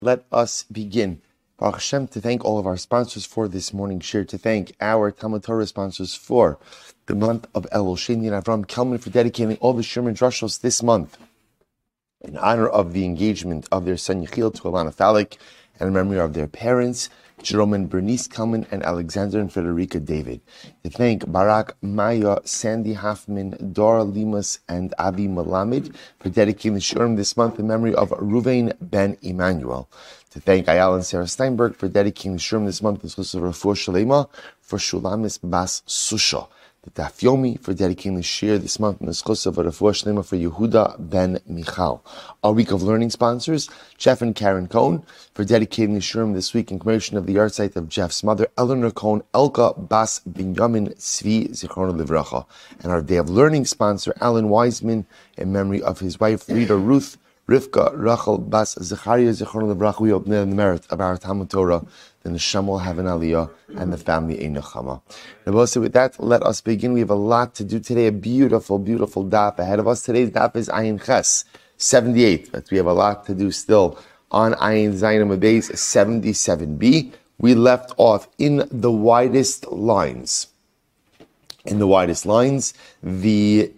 Let us begin. Baruch Hashem, to thank all of our sponsors for this morning's share, to thank our Talmud Torah sponsors for the month of Elul, Sheni and Avram Kelman for dedicating all the Sherman Drushos this month in honor of the engagement of their son Yechiel to Alana Thalik and in memory of their parents, Jerome and Bernice Kelman and Alexander and Frederica David. To thank Barak, Maya, Sandy Hoffman, Dora Limas, and Avi Malamed for dedicating the Shurim this month in memory of Ruvain ben Emmanuel. To thank Ayala and Sarah Steinberg for dedicating the Shurim this month in Schus of Refuah Shalema for Shulamis Bas Susha. The Daf Yomi for dedicating the shir this month in the Schus of Refuah Shlema for Yehuda ben Michal. Our week of learning sponsors, Jeff and Karen Cohn for dedicating the shurim this week in commemoration of the yard site of Jeff's mother, Eleanor Cohn, Elka Bas Binyamin Tzvi Zichrono Livracha. And our day of learning sponsor, Alan Wiseman, in memory of his wife, Rita Ruth, Rivka Rachel Bas Zechariah Zichrono Livracha. We open the merit of our Talmud Torah, the Neshama will have an aliyah, and the family ein nechama. Now, also with that, let us begin. We have a lot to do today, a beautiful, beautiful daf ahead of us. Today's daf is Ayin Ches, 78, but we have a lot to do still on Ayin Zayin Amabez 77b. We left off in the widest lines. In the widest lines, the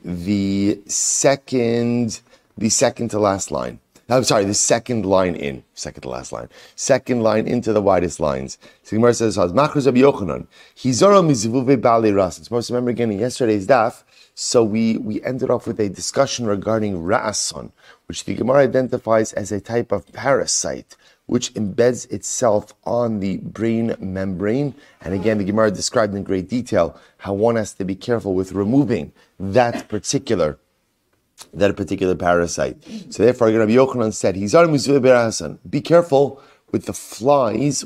second to last line. I'm sorry, the second line in. Second to last line. Second line into the widest lines. So Gemara says, Machros Rabbi Yochanan, Hizara mizivuve ba'alei ras. Most remember again in yesterday's daf, so we ended off with a discussion regarding ra'ason, which the Gemara identifies as a type of parasite, which embeds itself on the brain membrane. And again, the Gemara described in great detail how one has to be careful with removing that particular parasite. So therefore, Rabbi Yochanan said, be careful with the flies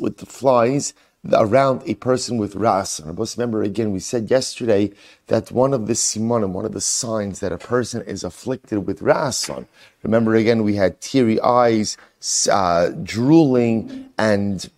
around a person with ra'asan. Remember again, we said yesterday that one of the simanim, one of the signs that a person is afflicted with ra'asan. Remember again, we had teary eyes, drooling, and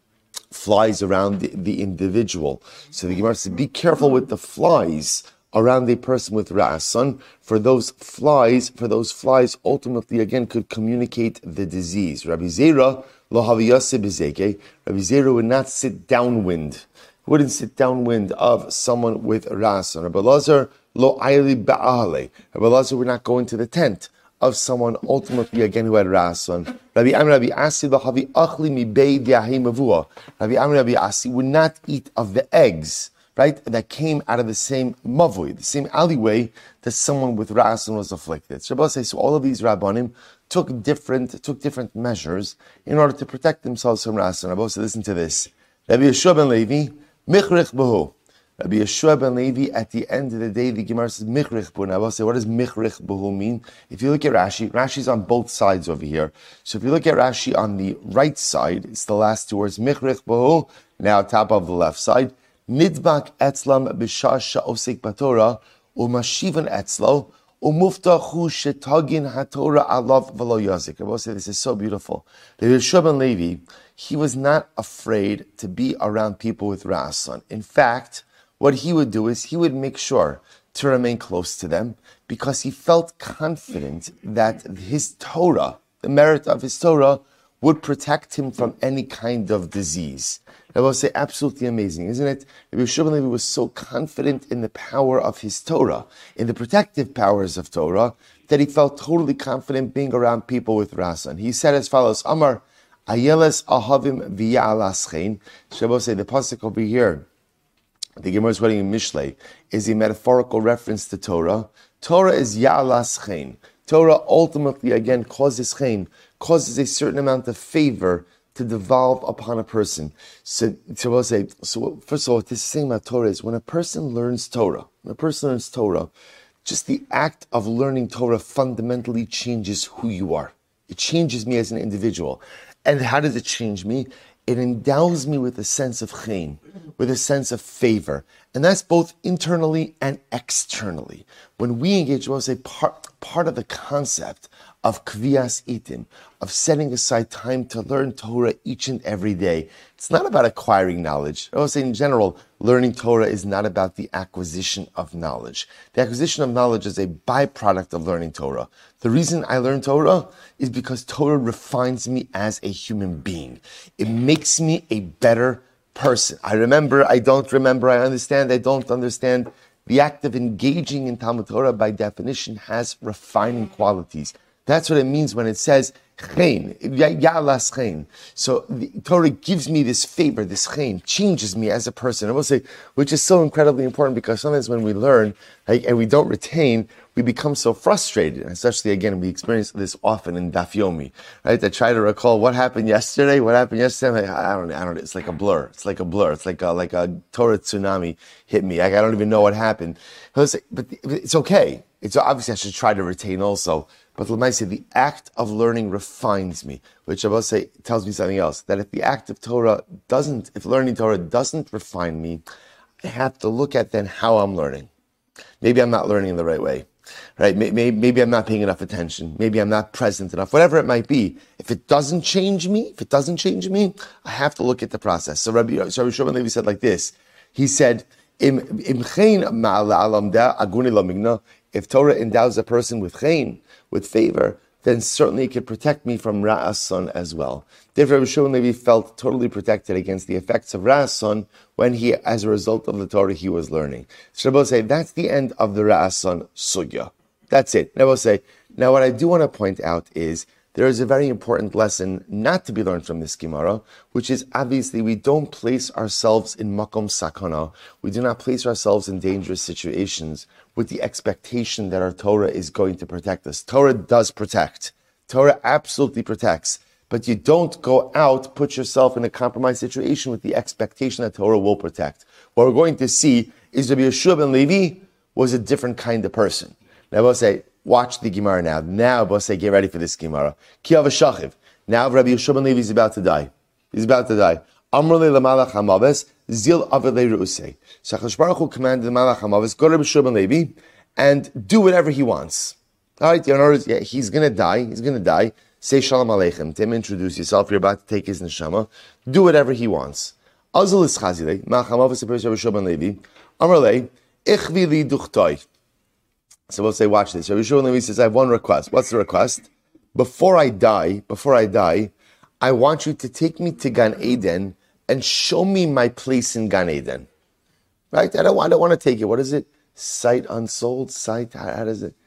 flies around the individual. So the Gemara said, be careful with the flies around a person with ra'asan, for those flies ultimately again could communicate the disease. Rabbi Zera lo haviyase bezeke. Rabbi Zera would not sit downwind. Wouldn't sit downwind of someone with ra'asan. Rabbi Lazar lo ayli ba'ale. Rabbi Lazar would not go into the tent of someone ultimately again who had ra'asan. Rabbi Amr Rabbi Asi lo havi achli mi bei diahi mavua. Rabbi Amr Rabbi Asi would not eat of the eggs, right, that came out of the same mavui, the same alleyway that someone with ra'asan was afflicted. So Rabbi says, so all of these rabbanim took different measures in order to protect themselves from ra'asan. Rabbi said, listen to this. Rabbi Yeshua ben Levi, michrich b'hu. Rabbi Yeshua ben Levi, at the end of the day, the Gemara says, michrich b'hu. Now, Rabbi said, what does michrich b'hu mean? If you look at Rashi's on both sides over here. So if you look at Rashi on the right side, it's the last two words, michrich b'hu, now top of the left side. Nidbak etzlam b'shasha osik batorah u'mashivan etzlo u'muftachu shetagin hatorah alav v'lo yazik. Rabbi said, this is so beautiful. The Yeshua ben Levi, he was not afraid to be around people with ra'asan. In fact, what he would do is he would make sure to remain close to them because he felt confident that his Torah, the merit of his Torah, would protect him from any kind of disease. I will say, absolutely amazing, isn't it? Rabbi Yeshua ben Levi was so confident in the power of his Torah, in the protective powers of Torah, that he felt totally confident being around people with ra'asan. He said as follows, Amar, Ayeles ahavim v'ya'alaschein. Shabbos say, the pasuk over here, the Gemara is quoting in Mishlei, is a metaphorical reference to Torah. Torah is ya'alaschein. Torah ultimately, again, causes a certain amount of favor to devolve upon a person. So first of all, what this is saying about Torah is when a person learns Torah, just the act of learning Torah fundamentally changes who you are. It changes me as an individual. And how does it change me? It endows me with a sense of chen, with a sense of favor. And that's both internally and externally. When we engage, we'll say part of the concept of kvias itim, of setting aside time to learn Torah each and every day. It's not about acquiring knowledge. I would say in general, learning Torah is not about the acquisition of knowledge. The acquisition of knowledge is a byproduct of learning Torah. The reason I learn Torah is because Torah refines me as a human being. It makes me a better person. I remember, I don't remember, I understand, I don't understand. The act of engaging in Talmud Torah, by definition, has refining qualities. That's what it means when it says chen, yalas chen. So the Torah gives me this favor, this chen, changes me as a person. I will say, which is so incredibly important, because sometimes when we learn and we don't retain, we become so frustrated. And especially, again, we experience this often in Daf Yomi, right? I try to recall what happened yesterday. I don't know. It's like a blur. It's like a Torah tsunami hit me. I don't even know what happened. But it's okay. It's obviously I should try to retain also. But let me say, the act of learning refines me, which I will say tells me something else. That if if learning Torah doesn't refine me, I have to look at then how I'm learning. Maybe I'm not learning in the right way, right? Maybe I'm not paying enough attention. Maybe I'm not present enough. Whatever it might be, if it doesn't change me, I have to look at the process. So Rabbi Shimon Levi said like this. He said, if Torah endows a person with chen, with favor, then certainly it could protect me from Ra'ason as well. Therefore, Rabbi Shimon Levi felt totally protected against the effects of Ra'ason when he, as a result of the Torah he was learning. So Rabbi will say, that's the end of the Ra'ason sugya. That's it. Rabbi will say, now what I do want to point out is, there is a very important lesson not to be learned from this Gemara, which is obviously we don't place ourselves in makom sakana. We do not place ourselves in dangerous situations with the expectation that our Torah is going to protect us. Torah does protect. Torah absolutely protects. But you don't go out, put yourself in a compromised situation with the expectation that Torah will protect. What we're going to see is Rabbi Yehoshua ben Levi was a different kind of person. Now I will say, watch the Gemara now. Now, I'll say, get ready for this Gemara. Ki avashachiv. Now, Rabbi Yehoshua ben Levi is about to die. He's about to die. Amrle lemalach hamaves zil avele reusei. So HaKadosh Baruch Hu commanded the malach hamaves, go to Rabbi Yehoshua ben Levi and do whatever he wants. All right, in other words, he's going to die. He's going to die. Say shalom aleichem. To him, introduce yourself. You're about to take his neshama. Do whatever he wants. Azul is chazile. Malach hamaves appears Rabbi Yehoshua ben Levi. Amrle ichvi li duchtoi. So we'll say, watch this. Rabbi Yehoshua ben Levi says, I have one request. What's the request? Before I die, I want you to take me to Gan Eden and show me my place in Gan Eden. Right? I don't want to take it. What is it? Sight unsold? Sight, how does it?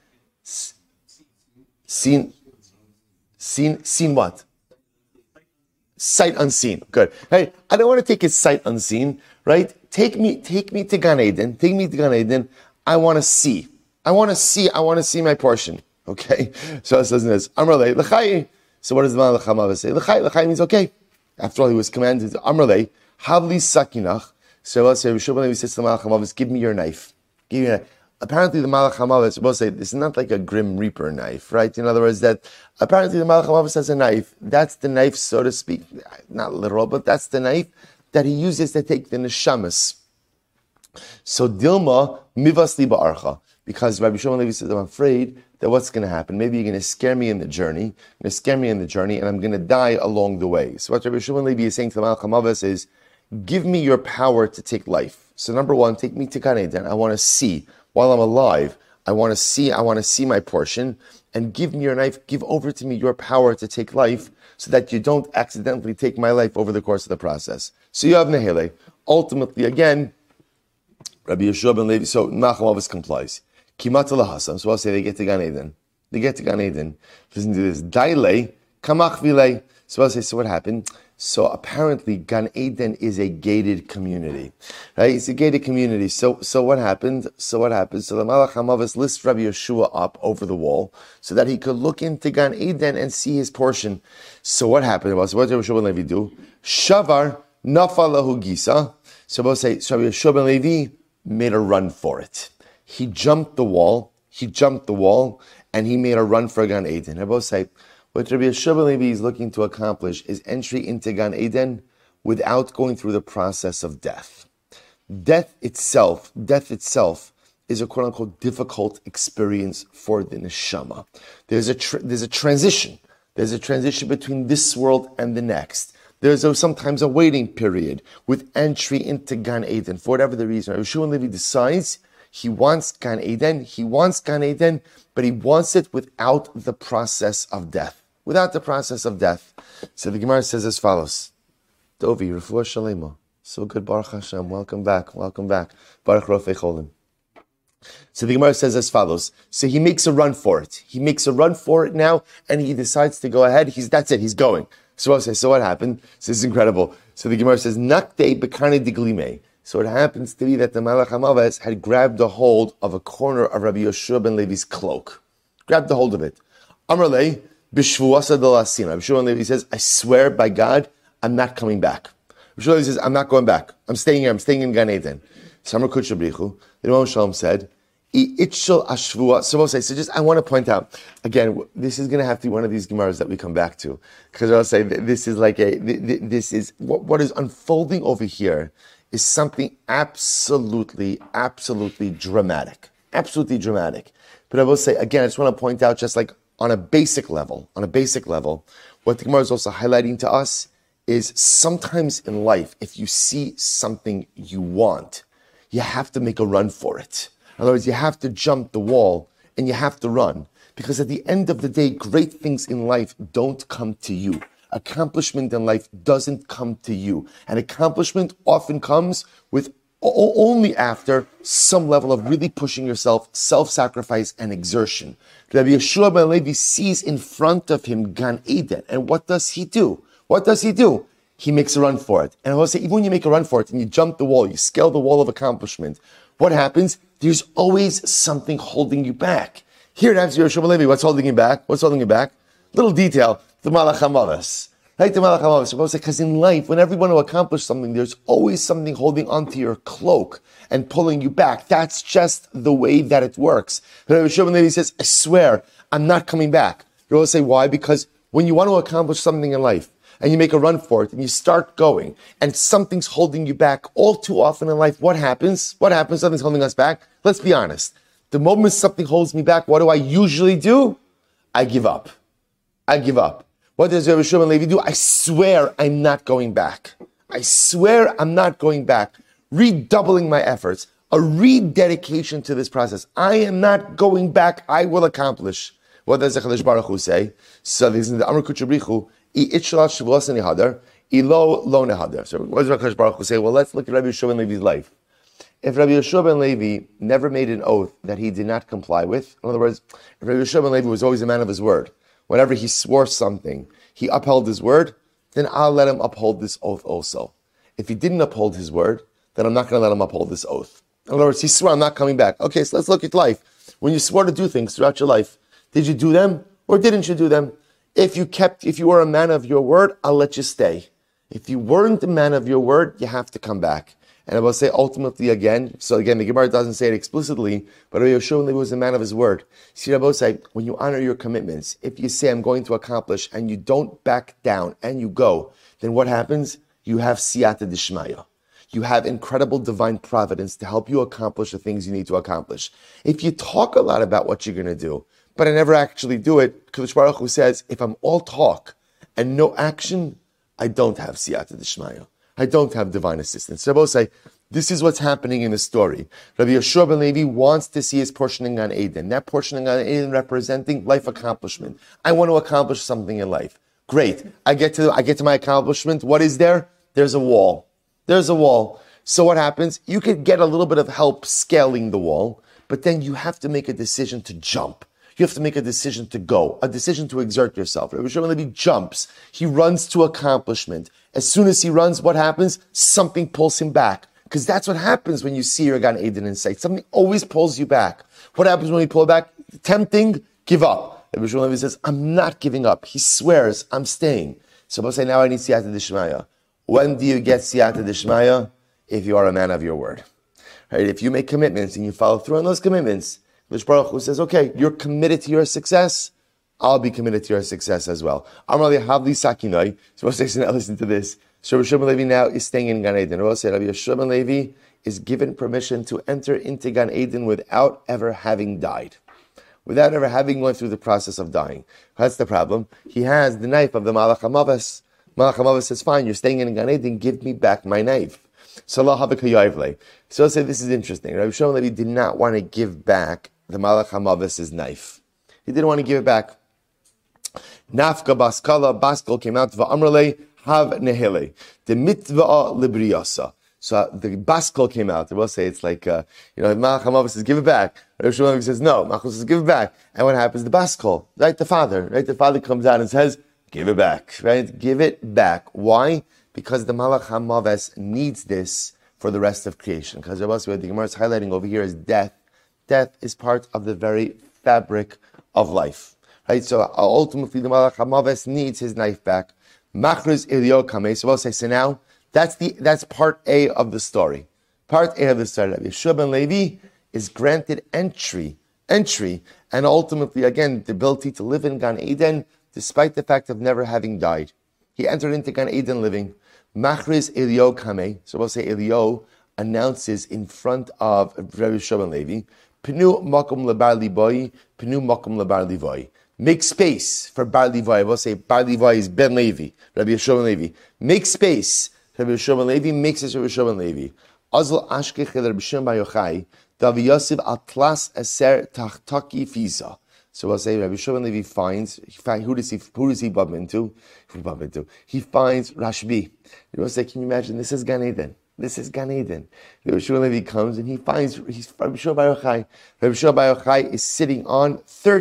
Seen what? Sight unseen. Good. Right? I don't want to take it sight unseen. Right? Take me to Gan Eden. Take me to Gan Eden. I want to see. I want to see my portion. Okay? So it says this. Amrle, l'chai. So what does the Malach HaMaves say? L'chai means okay. After all, he was commanded, Amrle, havli sakinach. So let's say, Rabbi Levi says to the Malach HaMaves, give me your knife. Give me your knife. Apparently the Malach HaMaves will say, this is not like a Grim Reaper knife, right? In other words, that apparently the Malach HaMaves has a knife. That's the knife, so to speak. Not literal, but that's the knife that he uses to take the neshamas. So Dilma, mivas li ba'archa. Because Rabbi Shimon Levi says, I'm afraid that what's going to happen? Maybe you're going to scare me in the journey. And I'm going to die along the way. So what Rabbi Shimon Levi is saying to the Malach HaMaves is, give me your power to take life. So number one, take me to Gan Eden. I want to see, while I'm alive, I want to see my portion. And give me your knife, give over to me your power to take life, so that you don't accidentally take my life over the course of the process. So you have Nehele. Ultimately, again, Rabbi Yehoshua ben Levi, so Malach HaMaves complies. Kimata lahasam. So I'll say they get to Gan Eden. Listen to this. Daile kamach vile. So I'll say, so what happened? So apparently Gan Eden is a gated community, right? It's a gated community. So what happened? So the Malach HaMaves lifts Rabbi Yehoshua up over the wall so that he could look into Gan Eden and see his portion. So what happened? So what did Rabbi Yehoshua ben Levi do? Shavar nafalahu gisa. So I'll say, so Rabbi Yehoshua ben Levi made a run for it. He jumped the wall, and he made a run for Gan Eden. I both say, what Rabbi Yehoshua ben Levi is looking to accomplish is entry into Gan Eden without going through the process of death. Death itself is a quote-unquote difficult experience for the neshama. There's a transition. There's a transition between this world and the next. There's sometimes a waiting period with entry into Gan Eden. For whatever the reason, Rabbi Shimon Levi decides he wants Gan Eden. He wants Gan Eden, but he wants it without the process of death. Without the process of death. So the Gemara says as follows. Dovi, Refuah Shalema. So good, Baruch Hashem. Welcome back. Welcome back. Baruch Rofei Cholim. So the Gemara says as follows. So he makes a run for it. He makes a run for it now, and he decides to go ahead. That's it. He's going. So what happened? So this is incredible. So the Gemara says, Nakte bekane diglime. So it happens to be that the Malach HaMaves had grabbed a hold of a corner of Rabbi Yehoshua ben Levi's cloak. Grabbed a hold of it. Amrle b'shvuasa delasina. Rabbi Yehoshua ben Levi says, I swear by God, I'm not coming back. Rabbi Yehoshua ben Levi says, I'm not going back. I'm staying here. I'm staying in Gan Eden. Samar Kutshabrichu, the Imam Shalom said, so just I want to point out again. This is going to have to be one of these gemaras that we come back to, because I'll say this is like this is what is unfolding over here is something absolutely dramatic, absolutely dramatic. But I will say again, I just want to point out, just like on a basic level, what the Gemara is also highlighting to us is sometimes in life, if you see something you want, you have to make a run for it. In other words, you have to jump the wall and you have to run. Because at the end of the day, great things in life don't come to you. Accomplishment in life doesn't come to you. And accomplishment often comes with only after some level of really pushing yourself, self-sacrifice and exertion. Rabbi Yehoshua ben Levi sees in front of him Gan Eden. And what does he do? He makes a run for it. And I will say, even when you make a run for it and you jump the wall, you scale the wall of accomplishment, what happens? There's always something holding you back. Here it happens to Yehoshua ben Levi. What's holding him back? Little detail, the Malach HaMaves. Right, the Malach HaMaves. Because in life, whenever you want to accomplish something, there's always something holding onto your cloak and pulling you back. That's just the way that it works. But Yehoshua ben Levi says, I swear, I'm not coming back. You will say, why? Because when you want to accomplish something in life, and you make a run for it, and you start going, and something's holding you back, all too often in life, what happens? Something's holding us back. Let's be honest. The moment something holds me back, what do I usually do? I give up. What does Rabbi Yehoshua ben Levi do? I swear I'm not going back. Redoubling my efforts. A rededication to this process. I am not going back. I will accomplish. What does the Chadash Baruch Hu say? So this is the Amar Kutshabrichu. So what does Hakadosh Baruch Hu say? Well, let's look at Rabbi Yehoshua ben Levi's life. If Rabbi Yehoshua ben Levi never made an oath that he did not comply with, in other words, if Rabbi Yehoshua ben Levi was always a man of his word, whenever he swore something, he upheld his word, then I'll let him uphold this oath also. If he didn't uphold his word, then I'm not going to let him uphold this oath. In other words, he swore, I'm not coming back. Okay, so let's look at life. When you swore to do things throughout your life, did you do them or didn't you do them? If you were a man of your word, I'll let you stay. If you weren't a man of your word, you have to come back. And I will say ultimately again, the Gemara doesn't say it explicitly, but Rabbi Yehoshua was a man of his word. See, Rabbi say, when you honor your commitments, if you say I'm going to accomplish and you don't back down and you go, then what happens? You have siyata d'shmaya. You have incredible divine providence to help you accomplish the things you need to accomplish. If you talk a lot about what you're going to do, but I never actually do it, Kadosh Baruch Hu says, if I'm all talk and no action, I don't have siyata d'shmaya. I don't have divine assistance. So Rabbi say, this is what's happening in the story. Rabbi Yehoshua ben Levi wants to see his portion in Gan Eden. That portion in Gan Eden representing life accomplishment. I want to accomplish something in life. Great. I get to my accomplishment. What is there? There's a wall. So what happens? You could get a little bit of help scaling the wall, but then you have to make a decision to jump. You have to make a decision to go, a decision to exert yourself. Rabbi Yehoshua ben Levi jumps. He runs to accomplishment. As soon as he runs, what happens? Something pulls him back. Because that's what happens when you see your Gan Eden in sight. Something always pulls you back. What happens when you pull back? Tempting, give up. Rabbi Yehoshua ben Levi says, I'm not giving up. He swears, I'm staying. So I'll say, now I need siyata d'shmaya. When do you get siyata d'shmaya? If you are a man of your word. Right? If you make commitments and you follow through on those commitments, Kadosh Baruch Hu says, okay, you're committed to your success, I'll be committed to your success as well. Amar li havli sakinoi. So listen to this. So Rabbi Yehoshua ben Levi now is staying in Gan Eden. Rabbi said, Rabbi Yehoshua ben Levi is given permission to enter into Gan Eden without ever having died, without ever having gone through the process of dying. That's the problem. He has the knife of the Malach HaMaves. Malach HaMaves says, fine, you're staying in Gan Eden, give me back my knife. So I'll say this is interesting. Rabbi Shimon Levi did not want to give back the Malach HaMaves' knife. He didn't want to give it back. Nafka Baskala, Baskal came out, Va'amrele, Hav Nehele, the Mitva'a Libriyasa. So the Baskal came out. They will say it's like, Malach HaMaves says, give it back. Rabbi Shimon Levi says, no. Malach says, give it back. And what happens? The Baskal, right? The father comes out and says, give it back, right? Give it back. Why? Because the Malach HaMaves needs this for the rest of creation. Because the Gemara is highlighting over here is death. Death is part of the very fabric of life. Right? So ultimately the Malach HaMaves needs his knife back. Machriz Elio Kameh. So we'll say, so now that's part A of the story. Part A of the story. Rabbi Yehoshua ben Levi is granted entry, and ultimately, again, the ability to live in Gan Eden, despite the fact of never having died. He entered into Gan Eden living. Machriz Elio Kameh. So we'll say Elio announces in front of Rabbi Yehoshua ben Levi, Pinu makom lebar liboy, pinu makom lebar livoy. Make space for Bar Levi. We'll say Bar Levi is Ben Levi, Rabbi Yehoshua ben Levi. Make space. Rabbi Yehoshua ben Levi makes it Rabbi Yehoshua ben Levi. Azal ashkech el Rabbi Shimon bar Yochai, Davi Yosef atlas eser tachtaki fiza. So we'll say Rabbi Yehoshua ben Levi finds, who does he bump into? He finds Rashbi. You will say, can you imagine? This is Gan Eden. This is Gan Eden. Rabbi Yehoshua ben Levi comes and he finds Rabbi Yehoshua bar Yochai. Rabbi Yehoshua bar Yochai is sitting on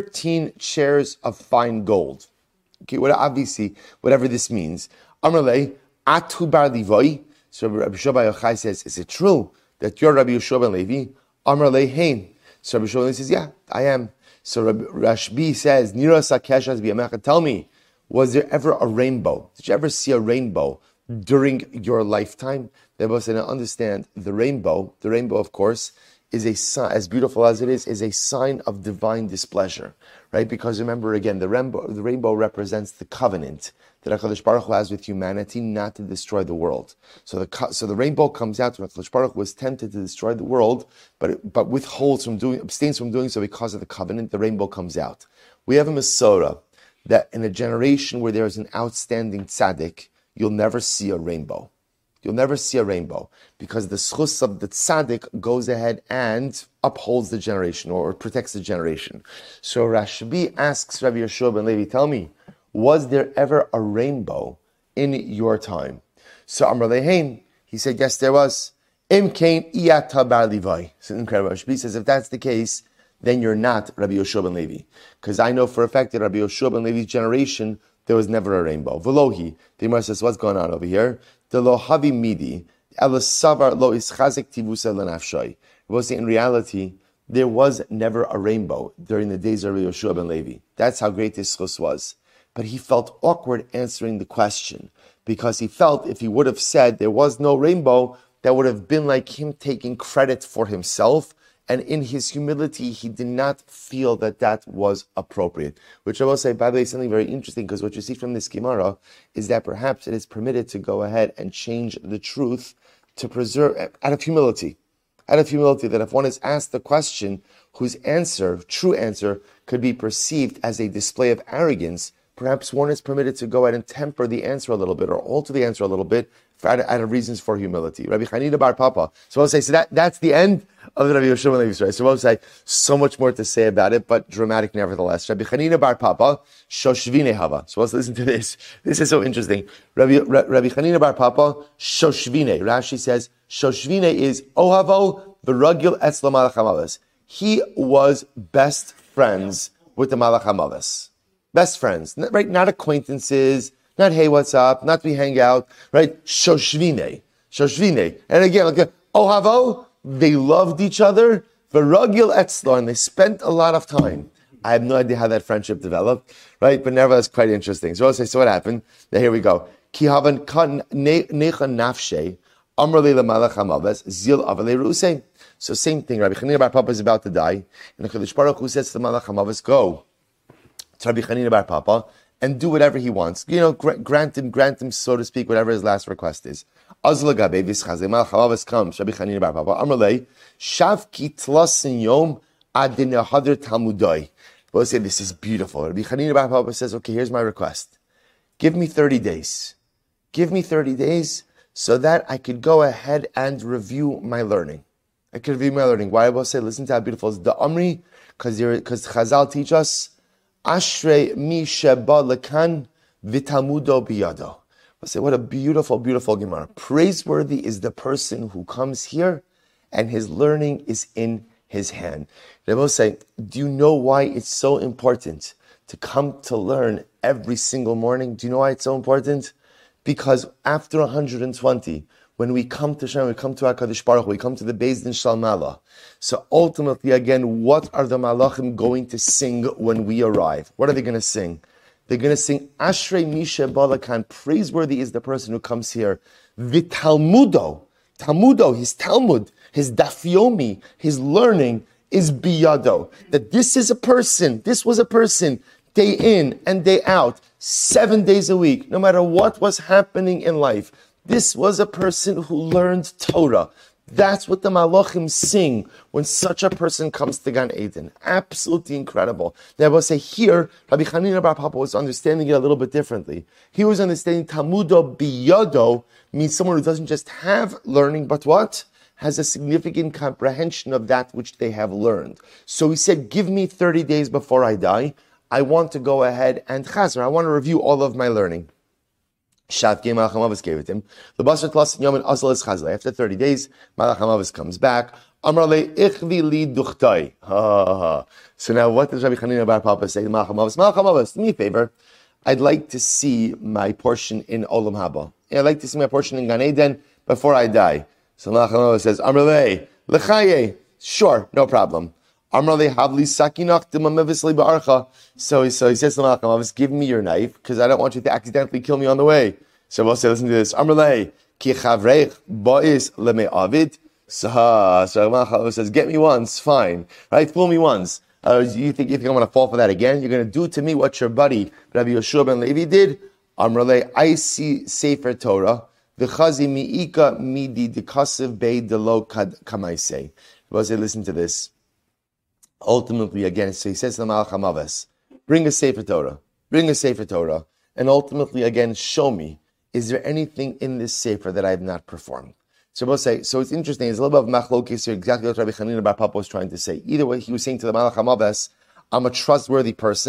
13 chairs of fine gold. Okay, obviously, whatever this means. Amrle, atu bar Levi. So Rabbi Yehoshua bar Yochai says, is it true that you're Rabbi Yehoshua ben Levi? Amrle hein. So Rabbi Yehoshua ben Levi says, yeah, I am. So Rashbi says, Nira sakeshas b'yamecha. Tell me, was there ever a rainbow? Did you ever see a rainbow during your lifetime? They both say, now understand, the rainbow, of course, is a sign, as beautiful as it is a sign of divine displeasure, right? Because remember again, the rainbow represents the covenant that HaKadosh Baruch Hu has with humanity not to destroy the world. So the rainbow comes out when HaKadosh Baruch Hu was tempted to destroy the world, but abstains from doing so because of the covenant. The rainbow comes out. We have a Masorah that in a generation where there is an outstanding tzaddik, you'll never see a rainbow. You'll never see a rainbow because the schus of the tzaddik goes ahead and upholds the generation or protects the generation. So Rashbi asks Rabbi Yehoshua ben Levi, tell me, was there ever a rainbow in your time? So Amar Lehein, he said, yes, there was. Im kain iyata bar Levi. It's incredible. Rashbi says, if that's the case, then you're not Rabbi Yehoshua ben Levi. Because I know for a fact that Rabbi Yehoshua ben Levi's generation, there was never a rainbow. Velohi, the Gemara says, what's going on over here? The lo havi midi, elasavar lo ischazik tivusa lenafshay. We'll say in reality, there was never a rainbow during the days of Rabbi Yehoshua ben Levi. That's how great this schus was. But he felt awkward answering the question because he felt if he would have said there was no rainbow, that would have been like him taking credit for himself. And in his humility, he did not feel that was appropriate. Which I will say, by the way, is something very interesting, because what you see from this Gemara is that perhaps it is permitted to go ahead and change the truth to preserve, out of humility. Out of humility, that if one is asked the question whose true answer, could be perceived as a display of arrogance, perhaps one is permitted to go ahead and temper the answer a little bit or alter the answer a little bit out of reasons for humility. Rabbi Chanina bar Papa. So I'll say, that's the end of the Rabbi Yehoshua ben Levi story. So I'll say, so much more to say about it, but dramatic nevertheless. Rabbi Chanina bar Papa, Shoshvine Hava. So let's listen to this. This is so interesting. Rabbi Chanina bar Papa, Shoshvine. Rashi says, Shoshvine is Ohavo v'ragil etzlo Malach HaMaves. He was best friends with the Malach HaMaves. Best friends, right? Not acquaintances, not hey, what's up, not we hang out, right? Shoshvine. And again, like, Ohavo, they loved each other, v'ragil etzlo, and they spent a lot of time. I have no idea how that friendship developed, right? But nevertheless, quite interesting. So I'll say, so what happened? Now here we go. Ki havan kan necha nafshe, amr le Malach HaMaves, zil avale ru'usei. So same thing, Rabbi Chanina bar Papa is about to die, and the HaKadosh Baruch Hu says to the Malach HaMaves, go to Rabbi Chanina bar Papa and do whatever he wants. Grant him, so to speak, whatever his last request is. Az lagabe v'schazei Malach HaMaavos comes, Rabbi Chanina bar Papa, Amrlei, Shavki tlasin yom adin hadr talmudoi. We'll say, this is beautiful. Rabbi Chanina bar Papa says, okay, here's my request. Give me 30 days. Give me 30 days so that I could go ahead and review my learning. I could review my learning. Why I will say, listen to how beautiful it is. The Amri, because Chazal teach us, Ashrei mi sheba lekan v'talmudo biyado. We'll say, what a beautiful, beautiful Gemara. Praiseworthy is the person who comes here and his learning is in his hand. They will say, do you know why it's so important to come to learn every single morning? Do you know why it's so important? Because after 120, when we come to Shem, we come to HaKadosh Baruch Hu, we come to the Beis Din Shel Mala. So ultimately, again, what are the Malachim going to sing when we arrive? What are they going to sing? They're going to sing, Ashrei Misha Balakan, praiseworthy is the person who comes here. V'talmudo, his Talmud, his Dafyomi, his learning is biyado. That this was a person, day in and day out, 7 days a week, no matter what was happening in life. This was a person who learned Torah. That's what the Malachim sing when such a person comes to Gan Eden. Absolutely incredible. Now I will say here, Rabbi Chanina bar Papa was understanding it a little bit differently. He was understanding Talmudo biyado means someone who doesn't just have learning, but what? Has a significant comprehension of that which they have learned. So he said, give me 30 days before I die. I want to go ahead and chazar. I want to review all of my learning. Shavki Malach HaMaavos gave it to him. After 30 days, Malach HaMaavos comes back. Amrale ichvi li duchtai. So now what does Rabbi Chanina bar Papa say to Malach HaMaavos? Malach HaMaavos, do me a favor. I'd like to see my portion in Olam Haba. I'd like to see my portion in Gan Eden before I die. So Malach HaMaavos says, Amrale lechaye. Sure, no problem. Amrale havli sakinach d'mamevisli ba'archa. So he says to Malach HaMaavos, give me your knife, because I don't want you to accidentally kill me on the way. So we'll say, listen to this. Amrale ki chavreich ba'is leme'avid. So Malach HaMaavos says, get me once, fine. Right? Fool me once. You think I'm going to fall for that again? You're going to do to me what your buddy Rabbi Yoshua ben Levi did? Amrale, I see Sefer Torah. V'chazi mi'ika midi dekasiv bei delo kamaisei. We'll say, listen to this. Ultimately, again, so he says to the Malach HaMaavos, bring a Sefer Torah, and ultimately, again, show me, is there anything in this Sefer that I have not performed? So we'll say, so it's interesting, it's a little bit of machlokes here, exactly what Rabbi Chanina bar Papa was trying to say. Either way, he was saying to the Malach HaMaavos, I'm a trustworthy person.